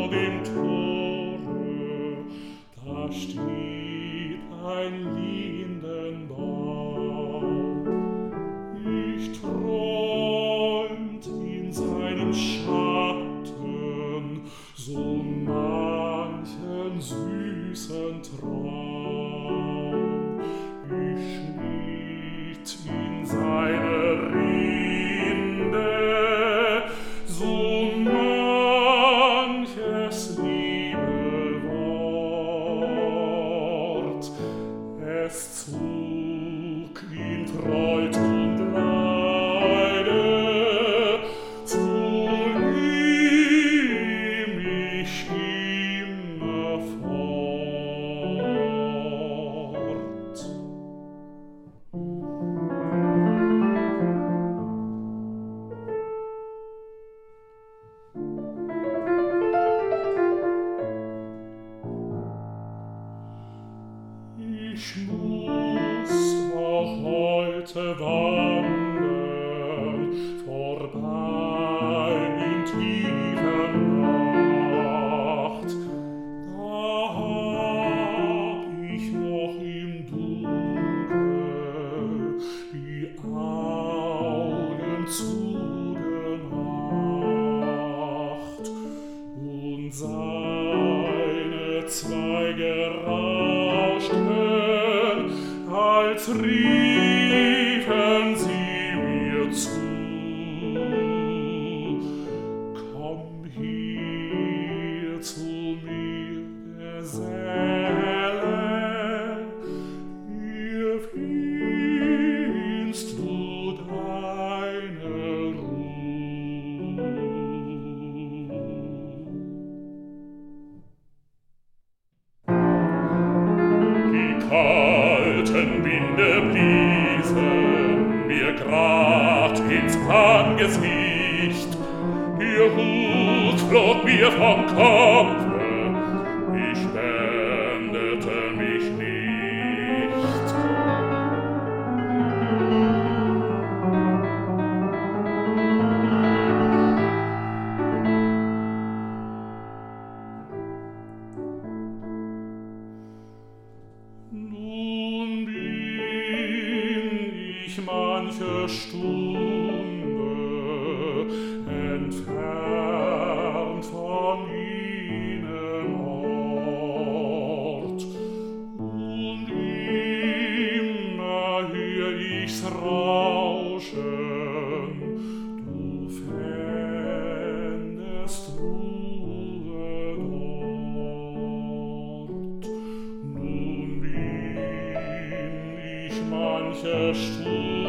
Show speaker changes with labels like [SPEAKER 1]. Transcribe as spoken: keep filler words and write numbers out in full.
[SPEAKER 1] dem Tore, da steht ein Lindenbaum. Ich träumt in seinem Schatten so manchen süßen Traum. Ich schnitt in seine Rinde so manches liebe Wort. Es zog in Freud und Leide zu ihm ich immerfort. Ich muss auch heute wandern, vorbei in tiefer Nacht. Da hab ich noch im Dunkel die Augen zugemacht und seine Zweige rauschten, als riefen sie mir zu. Komm hier zu mir, Geselle, hier findst du deine Ruhe. Die kalten Winde bliesen mir grad ins Angesicht, ihr Hut flog mir vom Kopfe, ich wendete mich nicht. Nun bin ich manche Stunde entfernt von jenem Ort, und immer hör ich's rauschen, du fändest Ruhe dort. Nun bin ich manche Stunde